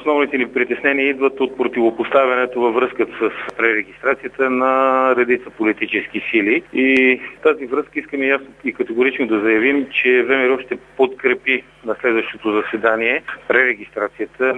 основните ни притеснения идват от противопоставянето във връзка с пререгистрацията на редица политически сили. И в тази връзка искаме ясно и категорично да заявим, че ВМРО ще подкрепи на следващото заседание пререгистрацията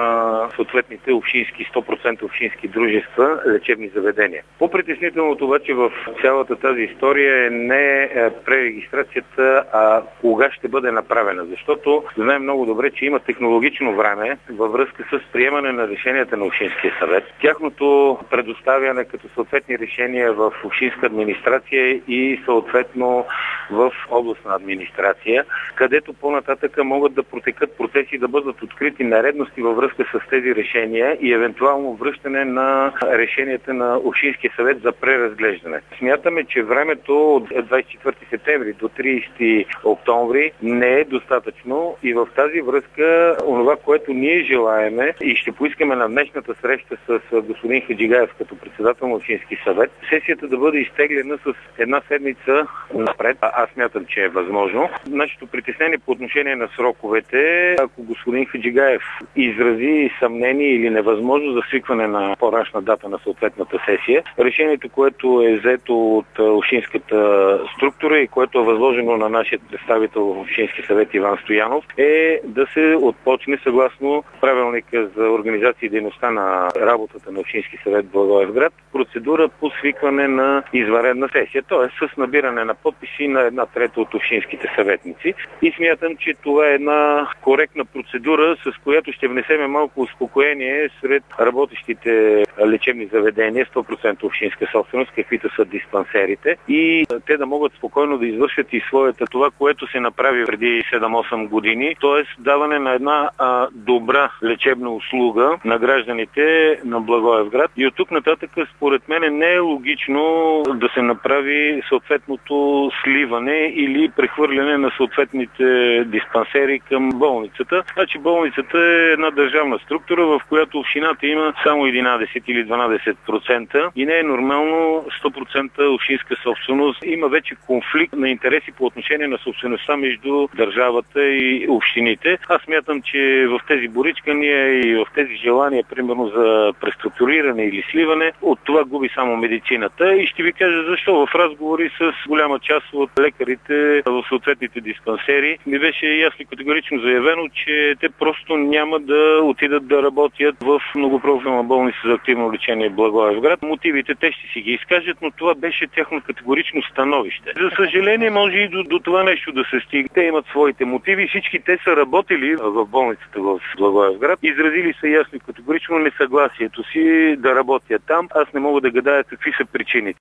на съответните общински, 100% общински дружества, лечебни заведения. По-притеснителното обаче в цялата тази история е не пререгистрацията, а кога ще бъде направена. Защото знаем много добре, че има технологично време във връзка с приемане на решенията на Общинския съвет. Тяхното предоставяне като съответни решения в общинска администрация и съответно в областна администрация, където по-нататък могат да протекат процеси, да бъдат открити нередности във връзка с тези решения и евентуално връщане на решенията на Общинския съвет за преразглеждане. Смятаме, че времето от 24 септември до 30 октомври не е достатъчно и в тази връзка онова, което ние желаеме и ще поискаме на днешната среща с господин Хаджигаев като председател на Общински съвет, сесията да бъде изтеглена с една седмица напред. Аз смятам, че е възможно. Нашето притеснение по отношение на сроковете, ако господин Хаджигаев изрази съмнение или невъзможност за свикване на по-рашна дата на съответната сесия, решението, което е взето от общинската структура и което е възложено на нашия представител в Общински съвет Иван Стоянов, е да се отпочне съгласно правилника за организация и дейността на работата на Общински съвет Благоевград процедура по свикване на извънредна сесия, т.е. с набиране на подписи на 1/3 от общинските съветници. И смятам, че това е една коректна процедура, с която ще внесеме малко успокоение сред работещите лечебни заведения, 100% общинска собственост, каквито са диспансерите, и те да могат спокойно да извършат и своята това, което се направи преди 7-8 години, т.е. даване на една добра лечебна услуга на гражданите на Благоевград. И от тук нататък, според мен, не е логично да се направи съответното сливане или прехвърляне на съответните диспансери към болницата. Значи болницата е една държавна структура, в която общината има само 11 или 12% и не е нормално 100% общинска собственост. Има вече конфликт на интереси по отношение на собствеността между държавата и общините. Аз смятам, че в тези боричкания и в тези желания, примерно за преструктуриране или сливане, от това губи само медицината. И ще ви кажа защо. В разговори с голяма част от лекарите в съответните диспансери ми беше ясно и категорично заявено, че те просто няма да отидат да работят в многопрофилна болница за активно лечение Благоевград. Мотивите те ще си ги изкажат, но това беше тяхно категорично становище. За съжаление, може и до това нещо да се стигне. Те имат своите мотиви. Всички те са работили в болницата в Благоевград. Изразили са ясно и категорично несъгласието си да работят там. Аз не мога да гадая какви са причините.